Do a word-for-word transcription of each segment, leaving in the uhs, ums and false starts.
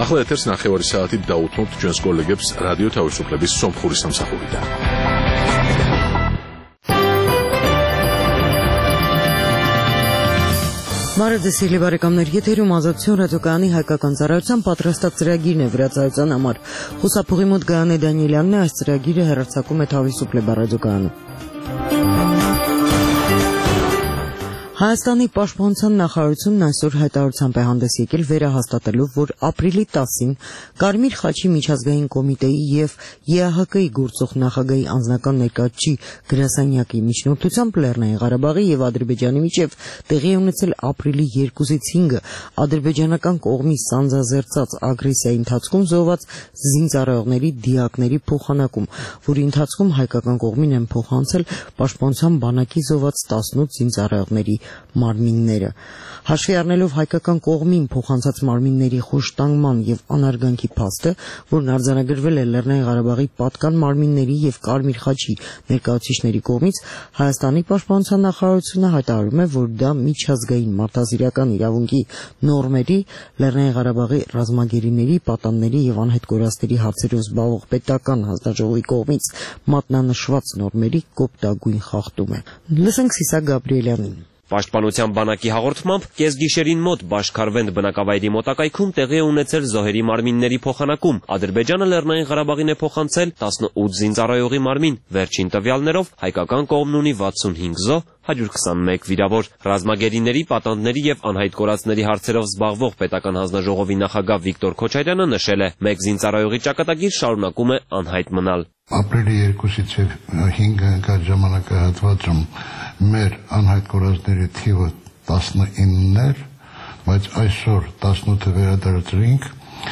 ახლა ეთერს ნახევარი საათით დაუთმობთ ჩვენს კოლეგებს რადიო თავისუფლების სომხური სამსახურიდან. Բարև ձեզ սիրելի բարեկամներ, եթերում ազատություն ռադիոկայանի հայկական ծառայության պատրաստած ծրագիրն է վրացայցան համար։ Խուսափողի մոտ Գայանե Դանիելյանն է, այս ծրագիրը հեռարձակում է Თავისუფლება ռադիոկայանում։ Հայաստանի պաշտպանության նախարարությունն այսօր հայտարարությամբ է հանդես եկել վերահաստատելով, որ ապրիլի տասին Կարմիր խաչի միջազգային կոմիտեի եւ ԵԱՀԿ-ի գործող նախագահի անձնական ներկայացուցիչ գրասենյակի միջնորդությամբ Լեռնային Ղարաբաղի եւ Ադրբեջանի միջև տեղի ունեցել ապրիլի երկուսից հինգը ադրբեջանական կողմի սանձազերծած ագրեսիայի ընթացքում զոհված զինծառայողների դիակների փոխանակում, որի ընթացքում հայկական կողմին են փոխանցել պաշտպանության բանակի զոհված տասնութ զինծառայողների մարմինները։ Հաշվի առնելով հայկական կողմին փոխանցած մարմինների խոշտանգման եւ անարգանքի փաստը, որն արձանագրվել է Լեռնային Ղարաբաղի պատկան մարմինների եւ Կարմիր խաչի ներկայացուցիչների կողմից, Հայաստանի պաշտպանության նախարարությունը հայտարարում է, որ դա միջազգային մարդասիրական իրավունքի նորմերի, Լեռնային Ղարաբաղի ռազմագերիների, պատանների եւ անհետ կորածների հարցերով զբաղվող պետական հանձնաժողովի կողմից մատնանշված նորմերի կոպտագույն խախտում է։ Լսենք Սիսակ Գաբրիելյանին։ Պաշտպանության բանակի հաղորդմամբ կեսգիշերին մոտ Բաշքարվենդ բնակավայրի մոտակայքում տեղի է ունեցել զոհերի մարմինների փոխանակում։ Ադրբեջանը Լեռնային Ղարաբաղին է փոխանցել տասնութ զինծառայողի մարմին, վերջին տվյալներով հայկական կողմն ունի վաթսունհինգ զոհ, հարյուր քսանմեկ վիրավոր։ Ռազմագերիների, պատանդների եւ անհայտ կորածների հարցերով զբաղվող պետական հանձնաժողովի նախագահ Վիկտոր Քոչարյանը նշել է, մեկ զինծառայողի ճակատագիր շարունակում է անհայտ մնալ։ Ապրիլի երկուսից հինգը ընկած ժամանակահատվածում մեր անհայտ կորածների թիվը տասնինն էր, բայց այսօր տասնութը վերադարձրինք,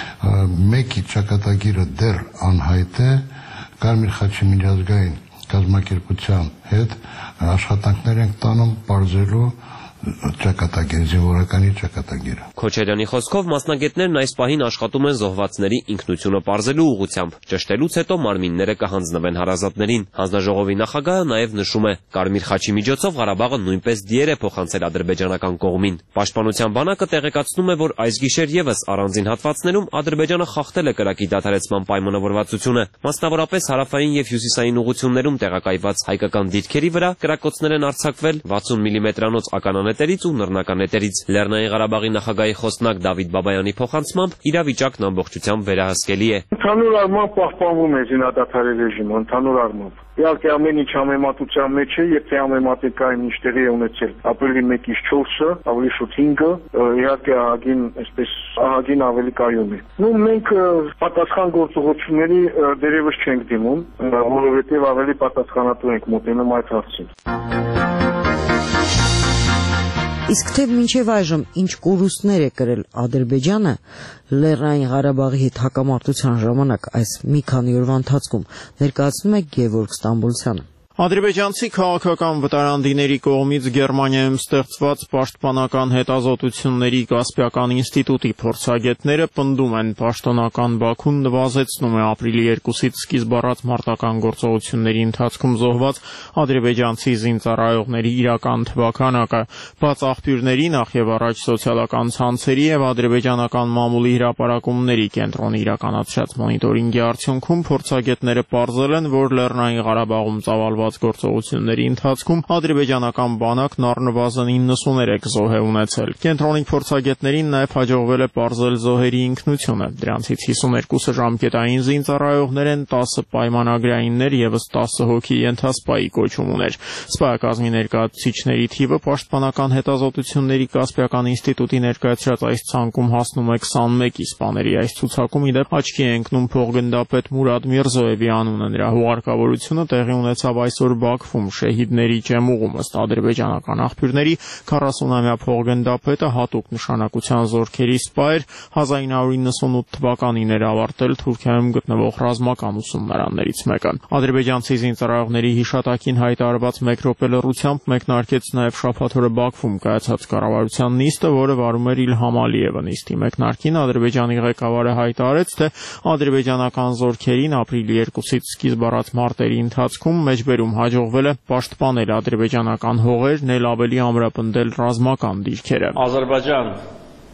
մեկի ճակատագիրը դեռ անհայտ է, Կարմիր խաչի միջազգային կազմակերպության հետ աշխատանքներ ենք տանում պարզելու ճակատագիր, զինվորականի ճակատագիրը։ Քոչարյանի խոսքով մասնագետներն այս պահին աշխատում են զոհվածների ինքնությունը պարզելու ուղղությամբ, ճշտելուց հետո մարմինները կհանձնվեն հարազատներին։ Հանձնաժողովի նախագահը նաև նշում է, Կարմիր խաչի միջոցով Ղարաբաղը նույնպես դիեր է փոխանցել ադրբեջանական կողմին։ Պաշտպանության բանակը տեղեկացնում է, որ այս գիշեր եւս առանձին հատվածներում Ադրբեջանը խախտել է կրակի դադարեցման պայմանավորվածությունը, մասնավորապես հարավային եւ հյուսիսային ուղություններում տեղակայված հայկական դիրքերի վրա կրակոցներ են արձակվել վաթսուն միլիմետրանոց ականանետերից ու նռնականետերից։ Լեռնային Ղարաբաղի նախագահի խոսնակ Դավիթ Բաբայանի փոխանցմամբ իրավիճակն ամբողջությամբ վերահսկելի է։ Ընդհանուր առմամբ պահպանվում է զինադադարի ռեժիմը, ընդհանուր առմամբ։ Իհարկե ամեն ինչ համեմատության մեջ է, եթե համեմատենք այն ինչ տեղի է ունեցել ապրիլի մեկից չորսը, ավելի շուտ հինգը, իհարկե ահագին, այսպես ահագին ավելի կայուն է։ Նու մենք պատասխան գործողությունների դերևս չենք դիմում, որովհետև ավելի պատասխանատու ենք մոտենում այդ հարցին։ Իսկ թե մինչև այժմ ինչ կորուստներ է կրել Ադրբեջանը Լեռնային Ղարաբաղի հետ հակամարտության ժամանակ այս մի քանի օրվա ընթացքում, ներկայացնում է Գևորգ Ստամբոլցյանը։ Ադրբեջանցի քաղաքական վտարանդիների կողմից Գերմանիայում ստեղծված պաշտպանական հետազոտությունների Կասպիական ինստիտուտի փորձագետները պնդում են, պաշտոնական Բաքուն նվազեցնում է ապրիլի երկուսից սկիզբ առած մարտական գործողությունների ընթացքում զոհված ադրբեջանցի զինծառայողների իրական թվաքանակը։ Բաց աղբյուրների, նախ եւ առաջ սոցիալական ցանցերի եւ ադրբեջանական մամուլի հրապարակումների կենտրոնի իրականացրած մոնիտորինգի արդյունքում փորձագետները պարզել են, որ Լեռնային Ղարաբաղում ծավալված գործողությունների ընթացքում ադրբեջանական բանակն առնվազն իննսուներեք զոհ է ունեցել։ Կենտրոնի փորձագետներին նաև հաջողվել է պարզել զոհերի ինքնությունը։ Դրանցից հիսուներկուսը ժամկետային զինծառայողներ են, տասը պայմանագրայիններ եւս տասը հոգի ենթասպայի կոչում ուներ։ Սպայակազմի ներկայացուցիչների թիվը պաշտպանական հետազոտությունների Կասպիական ինստիտուտի ներկայացրած այս ցանկում հասնում է քսանմեկի։ Սպաների այս ցուցակում իդեպ աչքի է ընկնում փոխգնդապետ Մուրադ Միրզոևի անունը։ Նրա հուղարկավորությունը տեղի ունեցավ այս այսօր Բաքվում շեհիդների ջեմուղում ըստ ադրբեջանական աղբյուրների քառասունամյա փոխգնդապետը հատուկ նշանակության զորքերի սպայր հազար ինը հարյուր իննսունութ թվականին էր ավարտել Թուրքիայում գտնվող ռազմական ուսումնարաններից մեկը։ Ադրբեջանցի զինծառայողների հիշատակին հայտարարված մեկ րոպե լռությամբ մեկնարկեց նաև շաբաթ օրը Բաքվում կայացած կառավարության նիստը, որը վարում էր Իլհամ Ալիևը։ Նիստի մեկնարկին Ադրբեջանի ղեկավարը հայտարարեց, թե ադրբեջանական զորքերին ապրիլի երկուսից սկիզբ առած մարտերի ընթացքում մեջբերում հաջողվել է պաշտպանել ադրբեջանական հողերն, էլ ավելի ամրապնդել ռազմական դիրքերը։ Ադրբեջան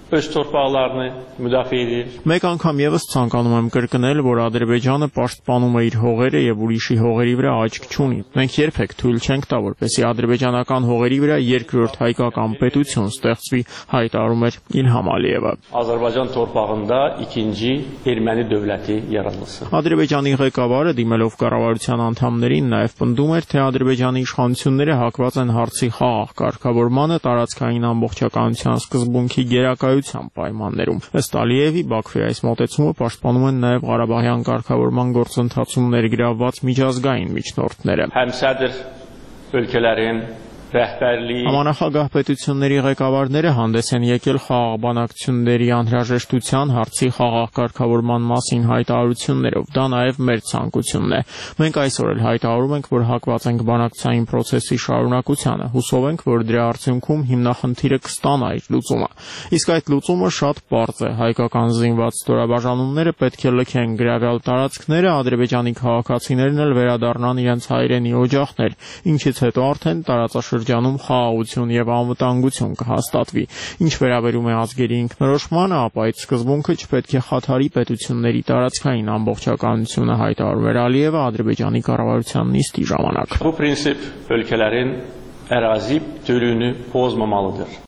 öz torpaqlarını müdafiə edir. Մեկ անգամ եւս ցանկանում եմ կրկնել, որ Ադրբեջանը պաշտպանում է իր հողերը եւ ուրիշի հողերի վրա աչք չունի։ Մենք երբեք թույլ չենք տա, որպեսզի ադրբեջանական հողերի վրա երկրորդ հայկական պետություն ստեղծվի, հայտարարում էր Իլհամ Ալիևը։ Azərbaycan torpağında ikinci erməni dövləti yaradılsın. Ադրբեջանի ղեկավարը դիմելով կառավարության անդամներին նաեւ պնդում էր, թե Ադրբեջանի իշխանությունները հակված են հարցի խաղաղ կարգավորմանը տարածքային ամբողջականության սկզբունքի գերակայության պայմաններում։ Ըստ Ալիևի, Բաքվի այս մոտեցումը պաշտպանում են նաև Ղարաբաղյան կարգավորման գործընթացում ներգրավված միջազգային միջնորդները։ Həmsədr ölkələrin rəhbərliyi Համանախագահ պետությունների ղեկավարները հանդես են եկել խաղաղ բանակցությունների անհրաժեշտության հարցի խաղաղ կարգավորման մասին հայտարարություններով։ Դա նաև մեր ցանկությունն է։ Մենք այսօր էլ հայտարարում ենք, որ հակված ենք բանակցային process-ի շարունակությանը։ Հուսով ենք, որ դրա արդյունքում հիմնախնդիրը կստանա իր լուծումը։ Իսկ այդ լուծումը շատ պարզ է։ Հայկական զինված ստորաբաժանումները պետք է լքեն գրավյալ տարածքները, Ադրբեջանի քաղաքացիներն էլ վերադառնան իրենց հայրենի օջախներ, ինչից հետո արդեն տարածաշրջանում խաղաղություն եւ անվտանգություն կհաստատվի։ Ինչ վերաբերում է ազգերի ինքնորոշմանը, ապա այդ սկզբունքը չպետք է խաթարի պետությունների տարածքային ամբողջականությունը, հայտարարում էր Ալիևը Ադրբեջանի կառավարության նիստի ժամանակ։ Bu prinsip ölkələrin ərazi bütövlüyünü pozmamalıdır.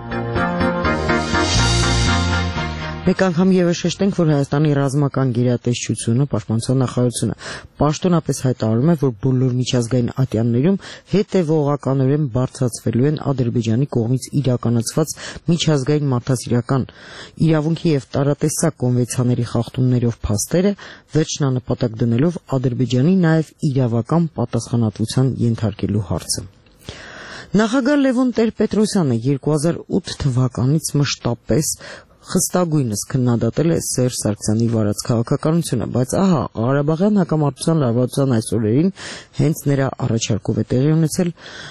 Մեկ անգամ եւս շեշտենք, որ Հայաստանի ռազմական գերատեսչությունը, պաշտպանության նախարարությունը պաշտոնապես հայտարարում է, որ բոլոր միջազգային ատյաններում հետևողականորեն բարձրացվելու են Ադրբեջանի կողմից իրականացված միջազգային մարդասիրական իրավունքի եւ տարատեսակ կոնվենցիաների խախտումներով փաստերը, վերջնանպատակ դնելով Ադրբեջանի նաեւ իրավական պատասխանատվության ենթարկելու հարցը։ Նախագահ Լևոն Տեր-Պետրոսյանը երկու հազար ութ թվականից մշտապես խստագույնս քննադատել է Սերժ Սարգսյանի վարած քաղաքականությունը, բայց ահա Ղարաբաղյան հակամարտության լարվածության այս օրերին հենց նրա առաջարկով է տեղի ունեցել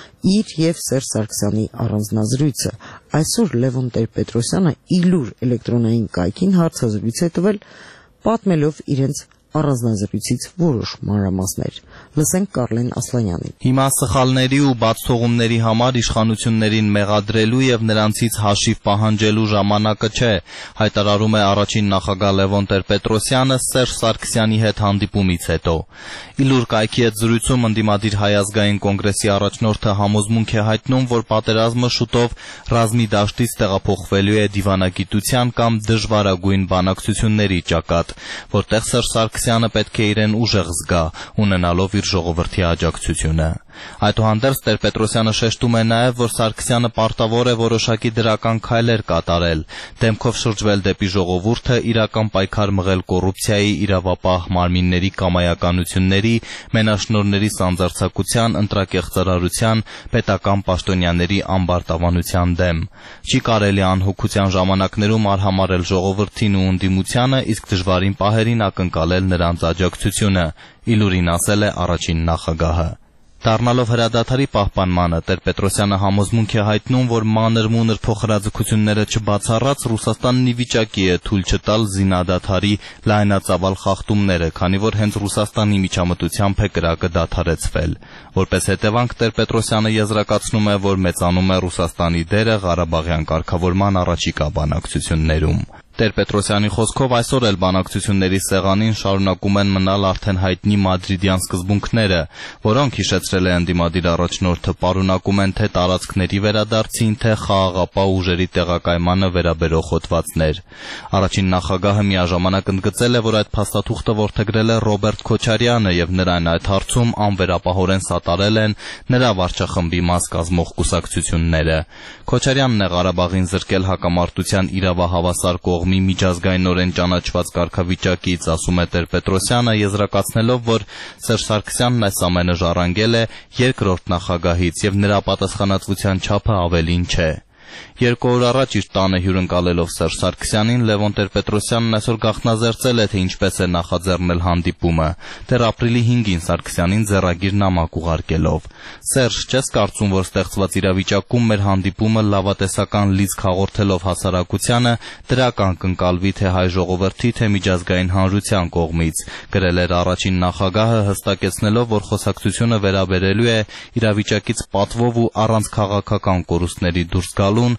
իր եւ Սերժ Սարգսյանի առանձնազրույցը։ Այսօր Լևոն Տեր-Պետրոսյանը իլուր էլեկտրոնային կայքին հարցազրույց է տվել, պատմելով իրենց առանձնազրույցից որոշ մանրամասներ։ Լսենք Կարլեն Ասլանյանին։ Հիմա սխալների ու բացթողումների համար իշխանություններին մեղադրելու եւ նրանցից հաշիվ պահանջելու ժամանակը չէ, հայտարարում է առաջին նախագահ Լևոն Տեր-Պետրոսյանը Սերժ Սարգսյանի հետ հանդիպումից հետո։ Իլուր կայքի հետ զրույցում ընդդիմադիր Հայ ազգային կոնգրեսի առաջնորդը համոզմունք է հայտնում, որ պատերազմը շուտով ռազմի դաշտից տեղափոխվելու է դիվանագիտության կամ դժվարագույն բանակցությունների ճակատ, որտեղ Սերժ Սարգսյանը պետք է իրեն ուժեղ զգա, ունենալով իր ժողովրդի աջակցությունը։ Այդուհանդերձ Տեր-Պետրոսյանը շեշտում է նաև, որ Սարգսյանը պարտավոր է որոշակի դրական քայլեր կատարել, դեմքով շրջվել դեպի ժողովուրդը, իրական պայքար մղել կոռուպցիայի, իրավապահ մարմինների կամայականությունների, մենաշնորհների սանձարձակության, ընտրակեղծարարության, պետական պաշտոնյաների ամբարտավանության դեմ։ Չի կարելի անհոգության ժամանակներում արհամարել ժողովրդին ու ընդդիմությանը, իսկ դժվարին պահերին ակնկալել նրանց աջակցությունը, իլուրին ասել է առաջին նախագահը։ Դառնալով հրադադարի պահպանմանը, Տեր-Պետրոսյանը համոզմունք է հայտնում, որ մանր-մունր փոխհրաձգությունները չբացառած Ռուսաստանն ի վիճակի է թույլ չտալ զինադադարի լայնածավալ խախտումները, քանի որ հենց Ռուսաստանի միջամտությամբ է կրակը դադարեցվել։ Որպես հետևանք Տեր-Պետրոսյանը եզրակացնում է, որ մեծանում է Ռուսաստանի դերը Ղարաբաղյան կարգավորման առաջիկա բանակցություններում։ Տեր-Պետրոսյանի խոսքով այսօր էլ բանակցությունների սեղանին շարունակում են մնալ արդեն հայտնի մադրիդյան սկզբունքները, որոնք, հիշեցրել է ընդդիմադիր առաջնորդը, պարունակում են թե տարածքների վերադարձին, թե խաղաղապահ ուժերի տեղակայմանը վերաբերող հոդվածներ։ Առաջին նախագահը միաժամանակ ընդգծել է, որ այդ փաստաթուղթը որդեգրել է Ռոբերտ Քոչարյանը եւ նրան այդ հարցում անվերապահորեն սատարել են նրա վարչախմբի մաս կազմող կուսակցությունները։ Քոչարյանն է Ղարաբաղին զրկել հակամարտության իրավահավասար կողմի միջազգայինորեն ճանաչված կարգավիճակից, ասում է Տեր-Պետրոսյանը, եզրակացնելով, որ Սերժ Սարգսյանն այս ամենը ժառանգել է երկրորդ նախագահից եւ նրա պատասխանատվության չափը ավելին չէ։ Երկու օր առաջ իր տանը հյուրընկալելով Սերժ Սարգսյանին, Լևոն Տեր-Պետրոսյանն այսօր գաղտնազերծել է, թե ինչպես է նախաձեռնել հանդիպումը, դեռ ապրիլի հինգին Սարգսյանին ձեռագիր նամակ ուղարկելով։ Սերժ, չես կարծում, որ ստեղծված իրավիճակում մեր հանդիպումը լավատեսական լիցք հաղորդելով հասարակությանը դրական կընկալվի թե հայ ժողովրդի, թե միջազգային հանրության կողմից, գրել էր առաջին նախագահը, հստակեցնելով, որ խոսակցությունը վերաբերելու է իրավիճակից պատվով ու առանց քաղաքական կորուստների դուրս գալուն,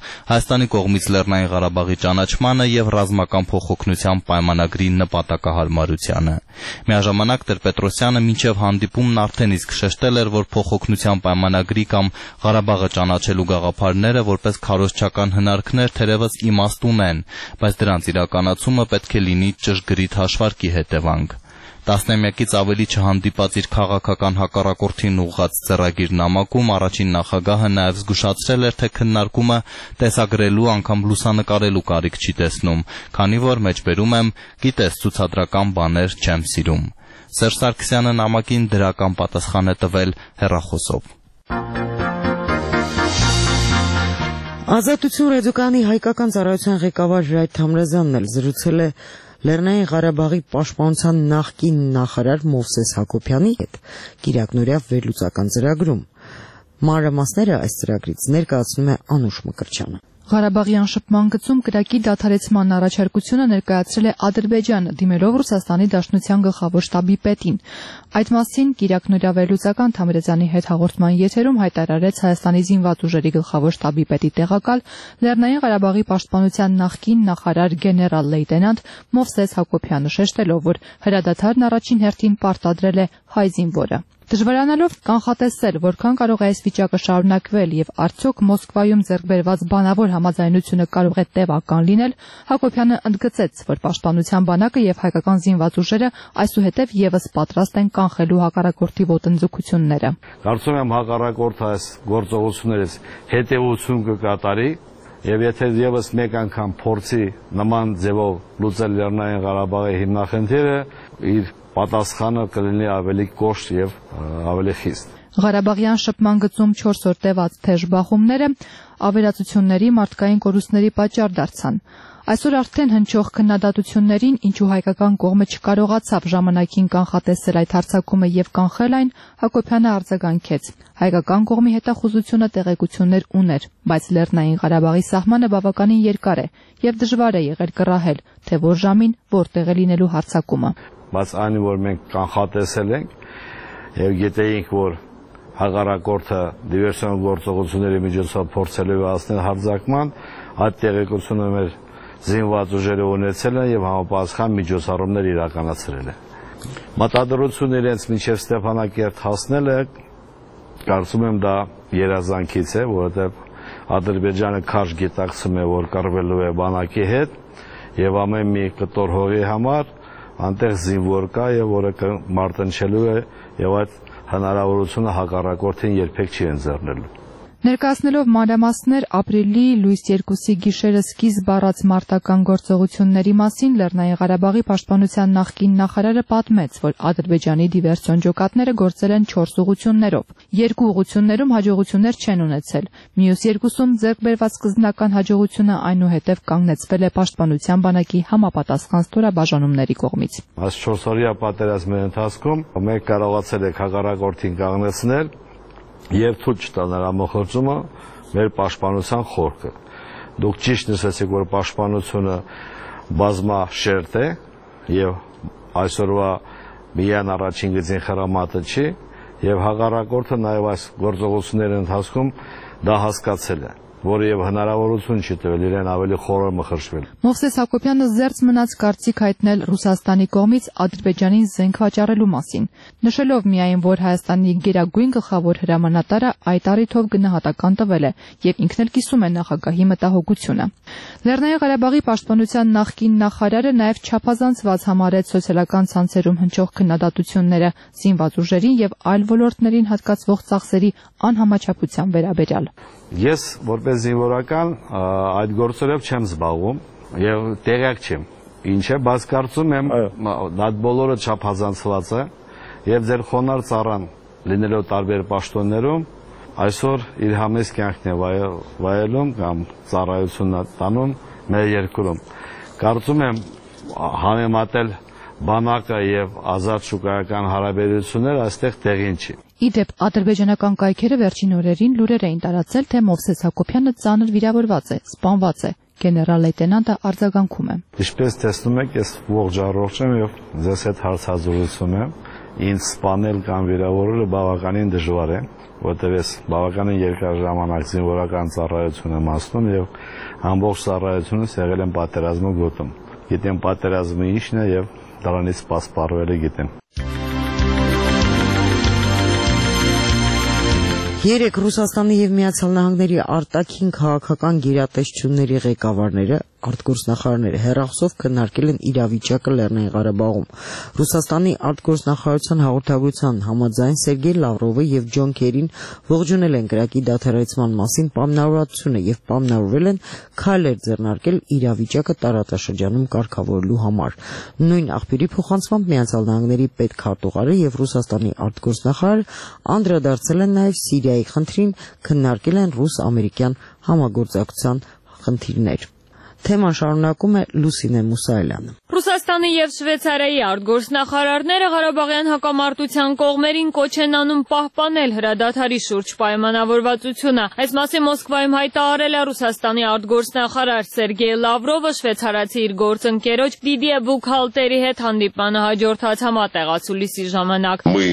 Հայաստանի կողմից Լեռնային Ղարաբաղի ճանաչմանը եւ ռազմական փոխօգնության պայմանագրի նպատակահարմարությանը։ Միաժամանակ Տեր-Պետրոսյանը մինչև հանդիպումն արդեն իսկ շեշտել էր, որ փոխօգնության պայմանագրի կամ Ղարաբաղը ճանաչելու գաղափարները որպես քարոզչական հնարքներ թերևս իմաստ ունեն, բայց դրանց իրականացումը պետք է լինի ճշգրիտ հաշվարկի հետևանք։ Տասնամյակից ավելի չհանդիպած իր քաղաքական հակառակորդին ուղղած ձեռագիր նամակում առաջին նախագահը նաև զգուշացրել էր, թե քննարկումը տեսագրելու անգամ լուսանկարելու կարիք չի տեսնում, քանի որ մեջբերում եմ գիտես ցուցադրական բաներ չեմ սիրում։ Սերժ Սարգսյանը նամակին դրական պատասխան է տվել հեռախոսով։ Ազատություն ռադիոկայանի հայկական ծառայության ղեկավար Ժայթ Թամրազյանն էլ զրուցել է Լեռնային Ղարաբաղի պաշտպանության նախկին նախարար Մովսես Հակոբյանի հետ Կիրակնօրյա վերլուծական ծրագրում։ Մանրամասները այս ծրագրից ներկայացնում է Անուշ Մկրտչյանը։ Ղարաբաղյան շփման գծում կրակի դադարեցման առաջարկությունը ներկայացրել է Ադրբեջանը, դիմելով Ռուսաստանի Դաշնության գլխավոր շտաբի պետին։ Այդ մասին Կիրակնօրյա վերլուծական Թամրազյանի հետ հաղորդման եթերում հայտարարեց Հայաստանի զինված ուժերի գլխավոր շտաբի պետի տեղակալ Լեռնային Ղարաբաղի պաշտպանության նախկին նախարար գեներալ լեյտենանտ Մովսես Հակոբյանը, շեշտելով, որ հրադադարն առաջին հերթին պարտադրել է հայ զինվորը։ Դժվարանալով կանխատեսել, որքան կարող է այս վիճակը շարունակվել եւ արդյոք Մոսկվայում ձեռք բերված բանավոր համաձայնությունը կարող է տևական լինել, Հակոբյանը ընդգծեց, որ պաշտպանության բանակը եւ հայկական զինված ուժերը այսուհետև եւս պատրաստ են կանխելու հակառակորդի ոտնձգությունները։ Կարծում եմ հակառակորդը այս գործողություններից հետեւություն կկատարի եւ եթե եւս մեկ անգամ փորձի նման ձևով լուծել Լեռնային Ղարաբաղի հիմնախնդիրը, իր պատասխանը կլինի ավելի կոշտ եւ ավելի խիստ։ Ղարաբաղյան շփման գծում չորս օր տևած թեժ բախումները ավերածությունների, մարդկային կորուստների պատճառ դարձան։ Այսօր արդեն հնչող քննադատություններին, ինչու հայկական կողմը չկարողացավ ժամանակին կանխատեսել այդ հարձակումը եւ կանխել այն, Հակոբյանը արձագանքեց։ Հայկական կողմի հետախուզությունը տեղեկություններ ուներ, բայց Լեռնային Ղարաբաղի սահմանը բավականին երկար է եւ դժվար է եղել կռահել, թե որ ժամին որտեղ է լինելու հարձակումը։ Բայց այն, որ մենք կանխատեսել ենք եւ գիտեինք, որ հակառակորդը դիվերսիոն գործողությունների միջոցով փորձելու է հասնել հարձակման, այդ տեղեկությունը մեր զինված ուժերը ունեցել են եւ համապատասխան միջոցառումներ իրականացրել են։ Մտադրությունը իրենց մինչև Ստեփանակերտ հասնելը կարծում եմ դա երազանքից է, որովհետեւ Ադրբեջանը քարշ գիտակցում է, որ կռվելու է բանակի հետ եւ ամեն մի կտոր հողի համար անտեղ զինվոր կա եւ որը մարտնչելու է եւ այդ հնարավորությունը հակառակորդին երբեք չի ընձեռնելու։ Ներկայացնելով մանրամասներ ապրիլի լույս երկուսի գիշերը սկիզբ առած մարտական գործողությունների մասին Լեռնային Ղարաբաղի պաշտպանության նախկին նախարարը պատմեց, որ Ադրբեջանի դիվերսիոն ջոկատները գործել են չորս ուղղություններով։ Երկու ուղղություններում հաջողություններ չեն ունեցել։ Մյուս երկուսում ձեռք բերված սկզբնական հաջողությունը այնուհետև կանգնեցվել է պաշտպանության բանակի համապատասխան ստորաբաժանումների կողմից։ Այս չորսօրյա պատերազմի ընթացքում մենք կարողացել ենք հակառակորդին կանգնեցնել եւ ցույց տալ նրա մոխրծումը մեր պաշտպանության խորքը։ Դուք ճիշտ նշեցիք, որ պաշտպանությունը բազմաշերտ է եւ այսօրվա միայն առաջին գծին խրամատը չի եւ հակառակորդը նաեւ այս գործողությունների ընթացքում դա հասկացել է, որը եւ հնարավորություն չի տվել իրեն ավելի խորը մխրճվել։ Մովսես Հակոբյանը զերծ մնաց կարծիք հայտնել Ռուսաստանի կողմից Ադրբեջանին զենք վաճառելու մասին, նշելով միայն, որ Հայաստանի գերագույն գլխավոր հրամանատարը այդ առիթով գնահատական տվել է եւ ինքն էլ կիսում է նախագահի մտահոգությունը։ Լեռնային Ղարաբաղի պաշտպանության նախկին նախարարը նաեւ չափազանցված համարեց սոցիալական ցանցերում հնչող քննադատությունները զինված ուժերին եւ այլ ոլորտներին հատկացվող ծախսերի անհամաչափության վերաբերյալ։ Ես որպես զինվորական այդ գործերով չեմ զբաղվում եւ տեղյակ չեմ ինչ է, բայց կարծում եմ այդ բոլորը չափազանցված է եւ ձեր խոնար ծառան լինելով տարբեր պաշտոններում այսօր իր համեստ կյանքն է վայելում կամ ծառայություն տանում մեր երկրում։ Կարծում եմ համեմատել բանակը եւ ազատ շուկայական հարաբերությունները այստեղ տեղին չի։ Իդեպ ադրբեջանական կայքերը վերջին օրերին լուրեր էին տարածել, թե Մովսես Հակոբյանը ծանր վիրավորված է, սպանված է։ Գեներալ լեյտենանտը արձագանքում է։ Ինչպես տեսնում եք, ես ողջ առողջ եմ եւ ձեզ հետ հարցազրույցում եմ ինձ սպանել կամ վիրավորելը բավականին դժվար է, որտեղ ես բավականին երկար ժամանակ զինվորական ծառայություն եմ անցնում եւ ամբողջ ծառայությունս եղել եմ պատերազմի գոտում։ Գիտեմ պատերազմը ինչն է եւ դրանից սպասպարվելը գիտեմ։ Երեք Ռուսաստանի եւ Միացյալ Նահանգների արտաքին քաղաքական գերատեսչությունների ղեկավարները արտգործնախարարները հեռախոսով քննարկել են իրավիճակը Լեռնային Ղարաբաղում։ Ռուսաստանի արտգործնախարարության հաղորդագրության համաձայն Սերգեյ Լավրովը եւ Ջոն Քերին ողջունել են կրակի դադարեցման մասին պայմանավորվածությունը եւ պայմանավորվել են քայլեր ձեռնարկել իրավիճակը տարածաշրջանում կարգավորելու համար։ Նույն աղբյուրի փոխանցմամբ Միացյալ Նահանգների պետքարտուղարը եւ Ռուսաստանի արտգործնախարարը անդրադարձել են նաեւ Սիրիայի խնդրին, քննարկել են ռուս-ամերիկյան համագործակցության խնդիրներ։ Թեման շարունակում է Լուսինե Մուսայելյանը։ Ռուսաստանի եւ Շվեյցարիայի արտգործնախարարները Ղարաբաղյան հակամարտության կողմերին կոչ են անում պահպանել հրադադարի շուրջ պայմանավորվածությունը։ Այս մասին Մոսկվայում հայտարարել է Ռուսաստանի արտգործնախարար Սերգեյ Լավրովը շվեյցարացի իր գործընկերոջ Դիդիե Բուքհալտերի հետ հանդիպմանը հաջորդած համատեղացուլիսի ժամանակ։ Мы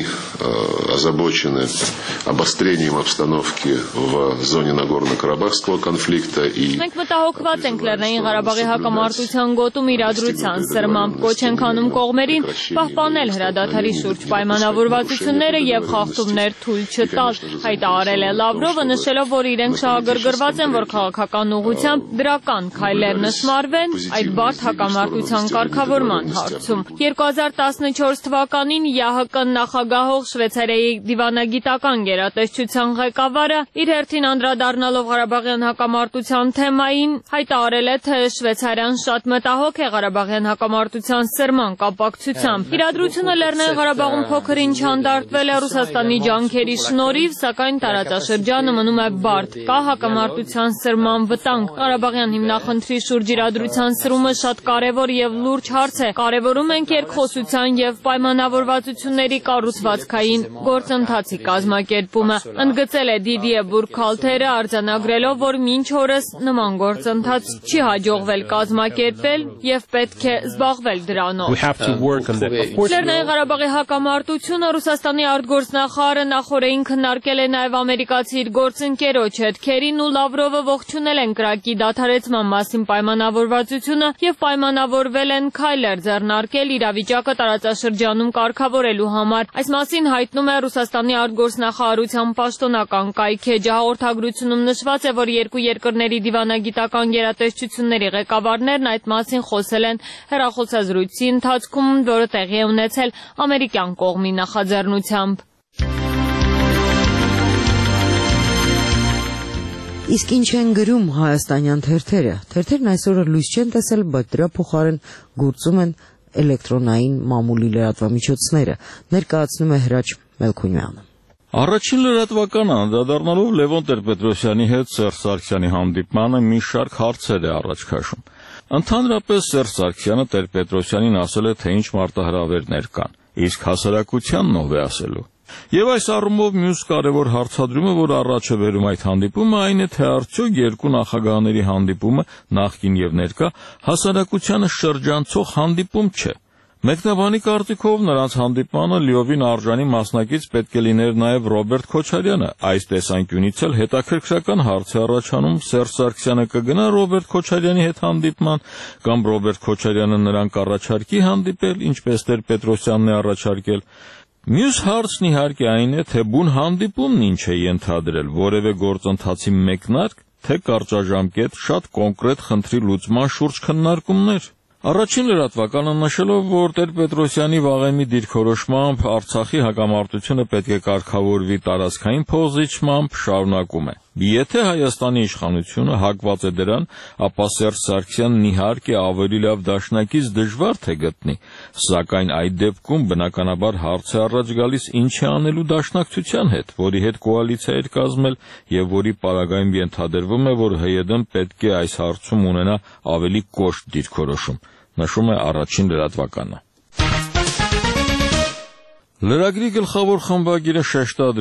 озабочены обострением обстановки в зоне Нагорно-Карабахского конфликта и Մենք մտահոգված ենք Լեռնային Ղարաբաղի հակամարտության գոտում իրադրության սրմամբ կոչ ենք անում կողմերին պահպանել հրադադարի շուրջ պայմանավորվածությունները եւ խախտումներ թույլ չտալ, հայտարարել է Լավրովը, նշելով, որ իրենք շահագրգռված են, որ քաղաքական ուղղությամբ դրական քայլեր նշմարվեն այդ բարդ հակամարտության կարգավորման հարցում։ երկու հազար տասնչորս թվականին ԵԱՀԿ նախագահող Շվեյցարիայի դիվանագիտական գերատեսչության ղեկավարը իր հերթին անդրադառնալով Ղարաբաղյան հակամարտության թեմային հայտարարել է, թե Շվեյցարիան շատ մտահոգ է Ղարաբաղյան հակամարտության սրման կապակցությամբ։ Իրադրությունը Լեռնային Ղարաբաղում փոքր-ինչ հանդարտվել է Ռուսաստանի ջանքերի շնորհիվ, սակայն տարածաշրջանը մնում է բարդ, կա հակամարտության սրման վտանգ։ Ղարաբաղյան հիմնախնդրի շուրջ իրադրության սրումը շատ կարևոր եւ լուրջ հարց է։ Կարևորում ենք երկխոսության եւ պայմանավորվածությունների կառուցվածքային գործընթացի կազմակերպումը։ Ընդգծել է Դիդիե Բուրքհալթերը, արձանագրելով, որ մինչ օրս նման գործընթաց չի հաջողվել կազմակերպել եւ պետք է զբաղվել դրանով։ Լեռնային Ղարաբաղի հակամարտությունը Ռուսաստանի արտգործնախարարը նախորդին քննարկել է նաեւ ամերիկացի իր գործընկերոջ հետ։ Քերին ու Լավրովը ողջունել են կրակի դադարեցման մասին պայմանավորվածությունը եւ պայմանավորվել են քայլեր ձեռնարկել իրավիճակը տարածաշրջանում կարգավորելու համար։ Այս մասին հայտնում է Ռուսաստանի արտգործնախարարության պաշտոնական կայքեջը։ Հաղորդագրությունում նշված է, որ երկու երկրների դիվանագիտական գերատեսչությունների ղեկավարներն այդ մասին խոսել են հեռախոսազրույցի ընթացքում, որը տեղի է ունեցել ամերիկյան կողմի նախաձեռնությամբ։ Իսկ ինչ են գրում հայաստանյան թերթերը։ Թերթերն այսօր լույս չեն տեսել, բայց դրա փոխարեն գործում են էլեկտրոնային մամուլի լրատվամիջոցները, ներկայացնում է Հրաչ Մելքոնյանը։ Առաջին լրատվականը անդրադառնալով Լևոն Տեր-Պետրոսյանի հետ Սերժ Սարգսյանի հանդիպմանը մի շարք հարցեր է առաջ քաշում։ Ընդհանրապես Սերժ Սարգսյանը Տեր-Պետրոսյանին ասել է, թե ինչ մարտահրավերներ կան, իսկ հասարակությանն ով է ասելու։ Եվ այս առումով մյուս կարևոր հարցադրումը, որ առաջ է բերում այդ հանդիպումը, այն է, թե արդյոք երկու նախագահների հանդիպումը նախկին եւ ներկա հասարակությանը շրջանցող հանդիպում չէ։ Մեկնաբանի կարծիքով նրանց հանդիպմանը լիովին արժանի մասնակից պետք է լիներ նաև Ռոբերտ Քոչարյանը։ Այս տեսանկյունից էլ հետաքրքրական հարց է առաջանում՝ Սերժ Սարգսյանը կգնա Ռոբերտ Քոչարյանի հետ հանդիպման, կամ Ռոբերտ Քոչարյանը նրան կառաջարկի հանդիպել, ինչպես Տեր-Պետրոսյանն է առաջարկել։ Մյուս հարցն իհարկե այն է, թե բուն հանդիպումն ինչ է ենթադրել, որևէ գործընթացի մեկնարկ, թե կարճաժամկետ շատ կոնկրետ խնդրի լուծման շուրջ քննարկումներ։ Առաջին լրատվականը նշելով, որ Տեր-Պետրոսյանի վաղեմի դիրքորոշմամբ Արցախի հակամարտությունը պետք է կարգավորվի տարածքային փոխզիջմամբ, շարունակում է. Եթե Հայաստանի իշխանությունը հակված է դրան, ապա Սերժ Սարգսյանն իհարկե ավելի լավ դաշնակից դժվար թե գտնի, սակայն այդ դեպքում բնականաբար հարց է առաջ գալիս ինչ է անելու դաշնակցության հետ, որի հետ կոալիցիա էր կազմել եւ որի պարագայում ենթադրվում է, որ ՀՅԴ-ն պետք է այս հարցում ունենա ավելի կոշտ դիրքորոշում, նշում է առաջին լրատվականը։ Լրագրի գլխավոր խմբագիրը շեշտադրում է.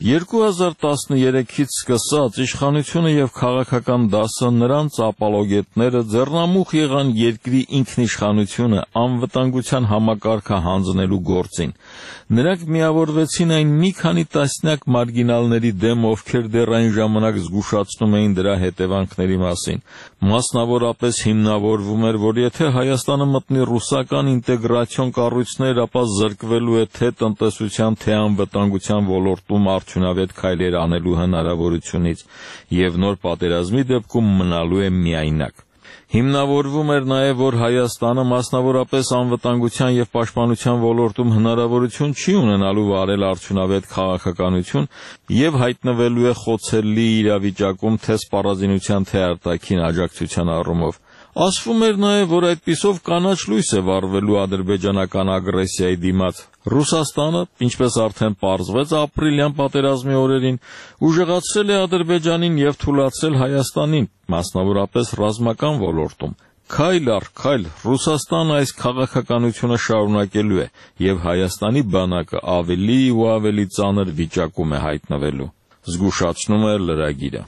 երկու հազար տասներեքից սկսած իշխանությունը եւ քաղաքական դասը նրանց ապալոգետները ձեռնամուխ եղան երկրի ինքնիշխանությունը անվտանգության համակարգը հանձնելու գործին։ Նրանք միավորվեցին այն մի քանի տասնյակ մարգինալների դեմ, ովքեր դեռ այն ժամանակ զգուշացնում էին դրա հետևանքների մասին։ Մասնավորապես հիմնավորվում էր, որ եթե Հայաստանը մտնի ռուսական ինտեգրացիոն կառույցներ, ապա զրկվելու է թե տնտեսության, թե անվտանգության ոլորտում արդյունավետ քայլեր անելու հնարավորությունից եւ նոր պատերազմի դեպքում մնալու է միայնակ։ Հիմնավորվում էր նաև, որ Հայաստանը մասնավորապես անվտանգության եւ պաշտպանության ոլորտում հնարավորություն չի ունենալու վարել արդյունավետ քաղաքականություն եւ հայտնվելու է խոցելի իրավիճակում թե սպառազինության, թե արտաքին աջակցության առումով։ Ասվում էր նաև, որ այդպիսով կանաչ լույս է վառվելու ադրբեջանական ագրեսիայի դիմաց։ Ռուսաստանը, ինչպես արդեն պարզվեց ապրիլյան պատերազմի օրերին, ուժեղացրել է Ադրբեջանին եւ թուլացրել Հայաստանին, մասնավորապես ռազմական ոլորտում։ Քայլ առ քայլ Ռուսաստանը այս քաղաքականությունը շարունակելու է եւ Հայաստանի բանակը ավելի ու ավելի ծանր վիճակում է հայտնվելու, զգուշացնում է լրագիրը։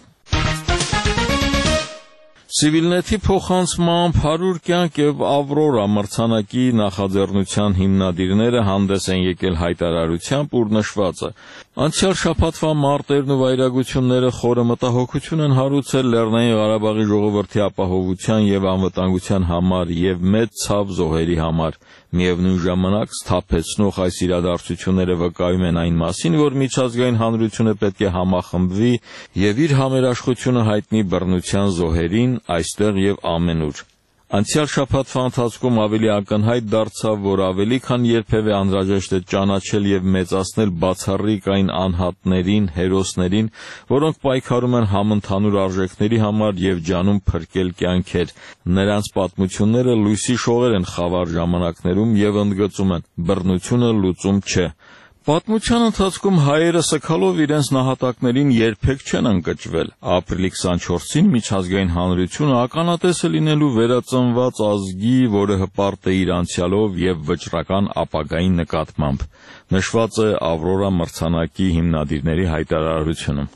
Civilnet-ի փոխանցմամբ հարյուր կյանք եւ Ավրորա մրցանակի նախաձեռնության հիմնադիրները հանդես են եկել հայտարարությամբ, ուր նշված է. Անցյալ շաբաթվա մարտերն ու վայրագությունները խորը մտահոգություն են հարուցել Լեռնային Ղարաբաղի ժողովրդի ապահովության եւ անվտանգության համար եւ մեծ ցավ զոհերի համար։ Միևնույն ժամանակ սթափեցնող այս իրադարձությունները վկայում են այն մասին, որ միջազգային հանրությունը պետք է համախմբվի եւ իր համերաշխությունը հայտնի բռնության զոհերին այստեղ եւ ամենուր։ Անցյալ շաբաթվա ընթացքում ավելի ակնհայտ դարձավ, որ ավելի քան երբևէ անհրաժեշտ է ճանաչել եւ մեծացնել բացառիկ այն անհատներին, հերոսներին, որոնք պայքարում են համընդհանուր արժեքների համար եւ ջանում փրկել կյանքեր։ Նրանց պատմությունները լույսի շողեր են խավար ժամանակներում եւ ընդգծում են. բռնությունը լուծում չէ։ Պատմության ընթացքում հայերը սգալով իրենց նահատակներին երբեք չեն ընկճվել։ Ապրիլի քսանչորսին միջազգային հանրությունը ականատես է լինելու վերածնված ազգի, որը հպարտ է իր անցյալով եւ վճռական ապագայի նկատմամբ։ Նշված է Ավրորա մրցանակի հիմնադիրների հայտարարությունում։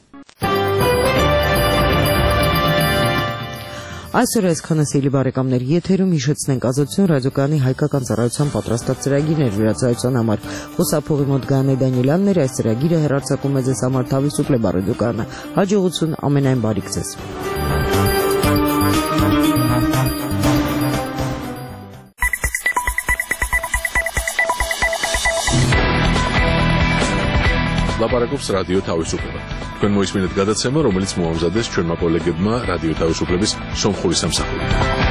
Այսօր այսքանը սիրելի բարեկամներ, եթերում հիշեցնենք Ազատություն ռադիոկայանի հայկական ծառայության պատրաստած ծրագիրներ վերացայության համար Խոսափողի մոտ Գայանե Դանիելյանն էր, այս ծրագիրը հեռարձակում է ձեզ համար Թավիթ Սուկլե ռադիոկայանը։ Հաջողություն, ամենայն բարիք ձեզ։ Լապարակոպս ռադիո Թավիթ Սուկլե։ Თქვენ მოისმინეთ გადაცემა, რომელიც მოამზადეს ჩვენმა კოლეგებმა რადიო თავისუფლების სომხური სამსახური.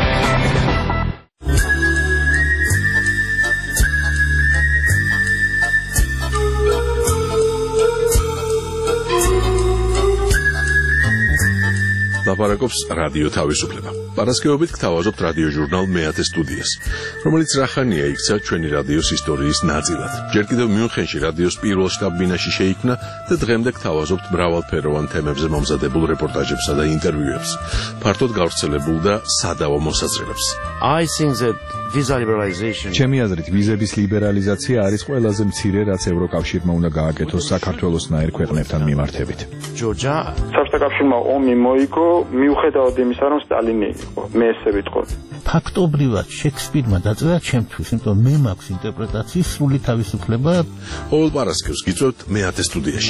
ლაპარაკობს რადიო თავისუფლება. Პარასკევობით გთავაზობთ რადიო ჟურნალ მეათე სტუდიას, რომელიც რახანია იქცა ჩვენი რადიოს ისტორიის ნაწილად. ჯერ კიდევ მიუნხენში რადიოს პირველ შტაბ-ბინაში შეიქმნა და დღემდე გთავაზობთ მრავალფეროვან თემებზე მომზადებულ რეპორტაჟებსა და ინტერვიუებს, ფართოდ გავრცელებულ და სადავო მოსაზრებებს. I think that visa liberalization ჩემი აზრით ვიზების ლიბერალიზაცია არის ყველაზე მცირე, რაც ევროკავშირმა უნდა გააკეთოს საქართველოსნაირ ქვეყნებთან მიმართებით. Georgia საბჭოთა კავშირმა ომი მოიგო მიუხედავად იმისა, რომ სტალინი იყო, მე ესე ვიტყოდი. ფაქტობრივად შექსპირმა დაწერა ჩემთვის, იმიტომ მე მაქვს ინტერპრეტაციის სრული თავისუფლება. ყოველ პარასკევს გიწევთ მეათე სტუდიაში.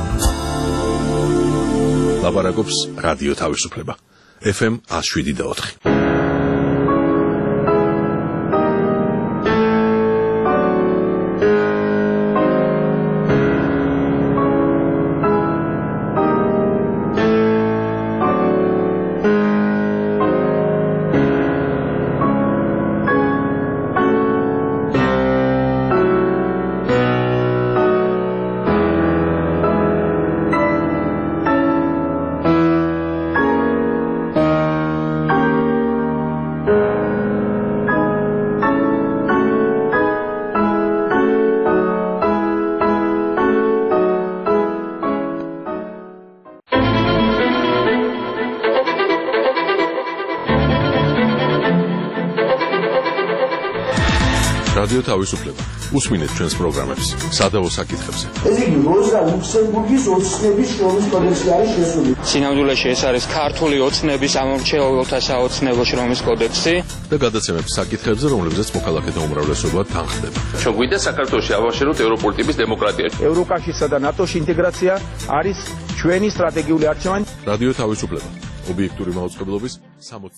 ლაპარაკობს რადიო თავისუფლება. ეფ ემ one oh seven და four. რადიო თავისუფლება. უსმინეთ ჩვენს პროგრამებს სადავო საკითხებზე. ეს იგი როზა ლუქსემბურგის ოცნების შრომის კოდექსი არის შესული. სინამდვილეში ეს არის ქართული ოცნების ამომრჩეველთა საოცნებო შრომის კოდექსი და გადაცემებს საკითხებზე, რომლებზეც მოქალაქეთა უმრავლესობა თანხდება. ჩვენ გვინდა საქართველოში ავაშენოთ ევროპული ტიპის დემოკრატია. ევროკავშირსა და ნატოში ინტეგრაცია არის ჩვენი სტრატეგიული არჩევანი. რადიო თავისუფლება. ობიექტური მაუწყებლობის სამოცდაათი